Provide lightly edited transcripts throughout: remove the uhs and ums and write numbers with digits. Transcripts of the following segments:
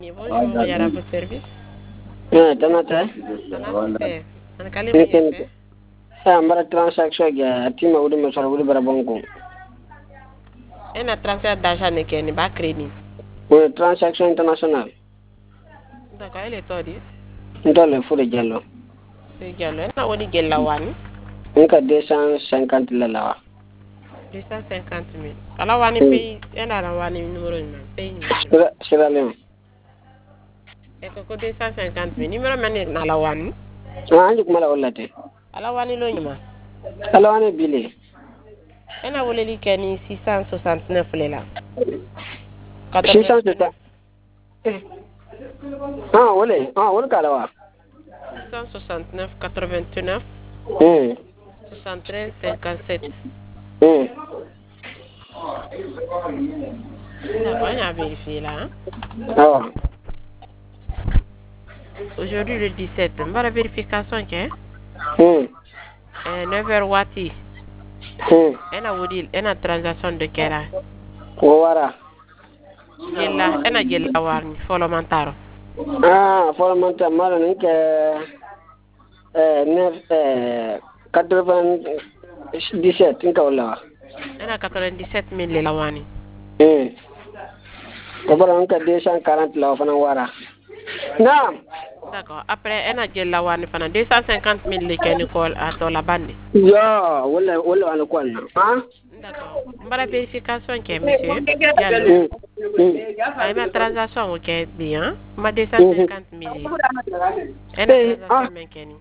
Bonjour, à votre service. Tanata. Tanate. Anakali mwenyewe. Ambara transaction ya tima udi masara udi barabongo. Ena transfer d'argent ne keni ba crédit. Oui, transaction international. D'accord, elle est todi. Ndole fure jallo. C'est gallo. Ena woni gella wani. Nka 250 lalawa. 250 000. Ala wani pays, ena la wani numéro ni pays ni. Sierra Leone. Eko ko 250 000. Numéro mani na la wani. Anjuk mala wallate. Ala wani lo nyuma. Ala wani bile. Ena wole li keni 669 lela. 669. Wole kalawa. 669 89 73 57. D'accord, on a vérifié là. Hein? Aujourd'hui le 17, on va la vérification que 9h wati. Elle a transaction de Kera. Wara. Elle a gella warni, follomentaro. Follomentaro, mara nike 97 nka wala. Elle a 97 000 la wani. Kobara nka 240 la fana wara. Naam. D'accord. Après, elle a gella warni fana 250 000 le keni call à la bande. Ya, wala wala kwa na. D'accord. Mbara vérification que monsieur. Elle a transaction OK bien. Ma 250 000. Elle a transaction keni.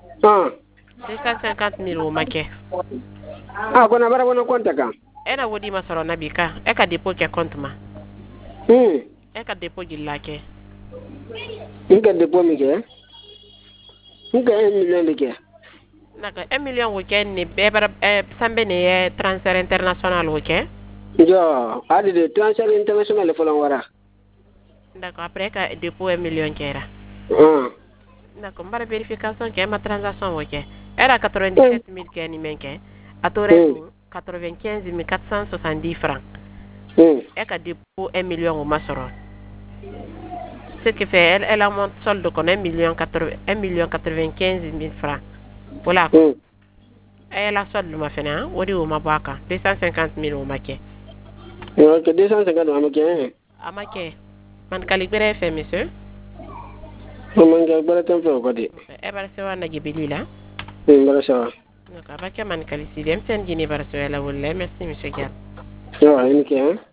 250 000 au maquet. Kona bara wana konta ka. Ena wodi masoro na bika. Eka dépôt ke compte ma. Eka dépôt gilla ke. Eka dépôt mi ke. Eka 1 million mi ke. Naka 1 million weekend ni bebara sambe ne transfert international weekend. Jo, adi de transfert international folon wara. D'accord, après ka dépôt 1 million kera. D'accord, mbara vérification ke ma transaction weekend. Era 97 000 ke ni menke. Atore 95 470 francs. Eka dépôt 1 million au masoro. Ce qui fait elle a monté solde con 1 million 95 000 francs. Voilà. Elle a solde ma fena, wodi o mabaka 250 000 au maquet. Ok, 250 au maquet. A maquet. Man calibré fait monsieur. Man calibré temps fait kodi. E bar se wana gibili la. Bar se wa. Donc avec man calibré dem sen gini bar se la wolle merci monsieur Dial. Yo, ini ke